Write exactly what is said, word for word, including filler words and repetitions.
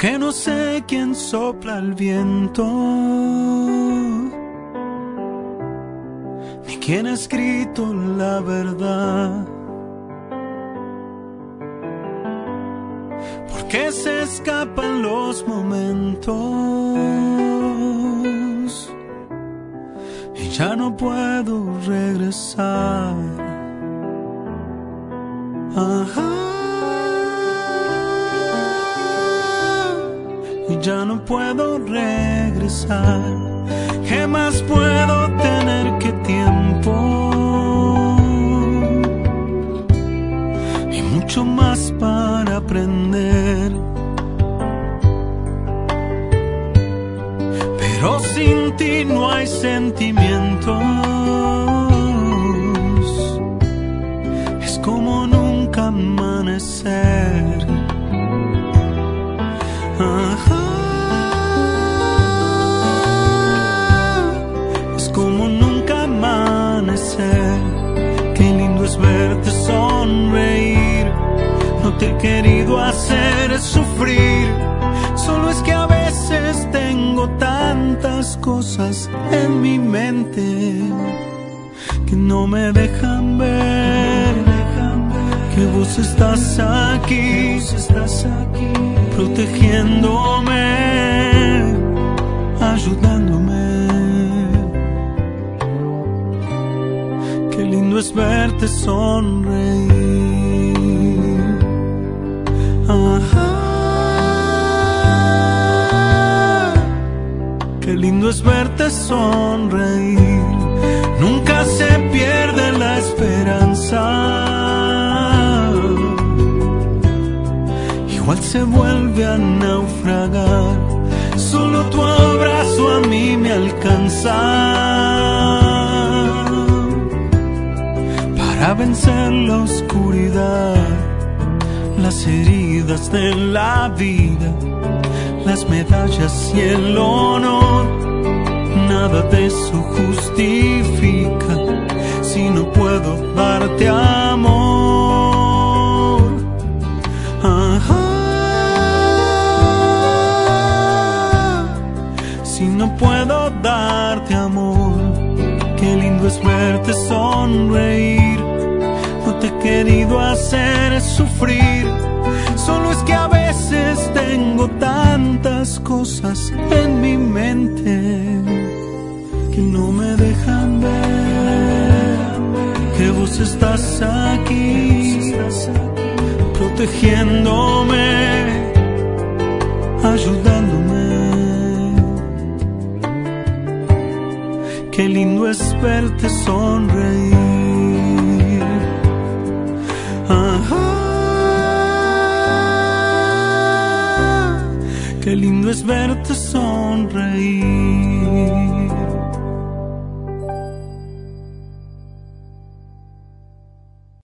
porque no sé quién sopla el viento, ni quién ha escrito la verdad, porque se escapan los momentos y ya no puedo regresar. Ajá. Y ya no puedo regresar. ¿Qué más puedo tener que tiempo? Y mucho más para aprender. Pero sin ti no hay sentimientos. Es como nunca amanecer. Ajá. Es como nunca amanecer. Qué lindo es verte sonreír. No te he querido hacer sufrir. Solo es que a veces tengo tantas cosas en mi mente que no me dejan ver que vos estás aquí, protegiéndome, ayudándome. Qué lindo es verte sonreír. Ajá. Qué lindo es verte sonreír. Nunca se pierde la esperanza. Igual se vuelve a naufragar. Solo tu abrazo a mí me alcanza para vencer la oscuridad, las heridas de la vida, las medallas y el honor. Nada de eso justifica si no puedo darte amor. Ajá. Si no puedo darte amor, qué lindo es verte sonreír. No te he querido hacer sufrir. Solo es que a veces tengo tantas cosas en mi mente que no me dejan ver que vos estás aquí, protegiéndome, ayudándome. Qué lindo es verte sonreír. Ajá. Qué lindo es verte sonreír.